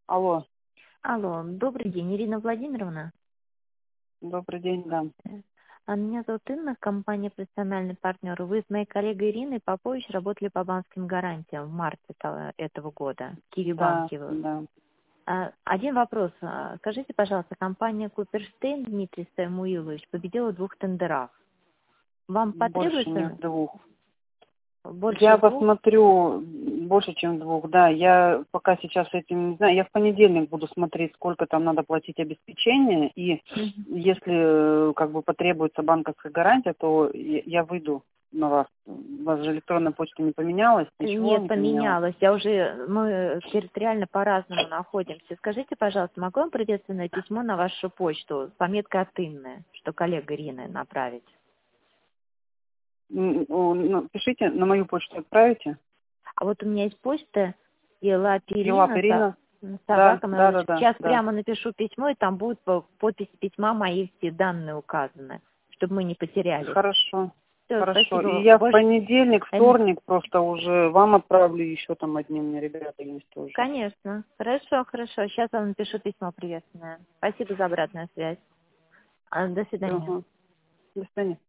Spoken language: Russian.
Алло, Алло, добрый день, Ирина Владимировна. добрый день, да. Меня зовут Инна, компания «Профессиональный партнер». Вы с моей коллегой Ириной Попович работали по банковским гарантиям в марте этого года в Да, Киви-банке. да. Один вопрос. Скажите, пожалуйста, компания Куперштейн Дмитрий Самуилович победила в 2 тендерах. Вам Больше не потребуется в двух. больше Я 2? посмотрю больше, чем двух, да. Я пока сейчас этим не знаю. Я в понедельник буду смотреть, сколько там надо платить обеспечение. И если как бы потребуется банковская гарантия, то я выйду на вас. У вас же электронная почта не поменялась, ничего Нет, не поменялось. поменялось. Мы территориально по-разному находимся. Скажите, пожалуйста, могу вам приветственное письмо на вашу почту с пометкой от Инны, что коллега Ирины направить? Ну, пишите, на мою почту отправите. А вот у меня есть почта Елап Елаперина, Ирина. Да, собака да, Mail.ru. да, да, Сейчас да. прямо напишу письмо, и там будет по подписи письма мои все данные указаны, чтобы мы не потерялись. Хорошо. Все, Хорошо. И спасибо. я в Больше... понедельник, вторник просто уже вам отправлю, еще там одни у меня ребята есть тоже. Конечно. Хорошо, хорошо. Сейчас вам напишу письмо приветственное. Спасибо за обратную связь. До свидания. Ага. До свидания.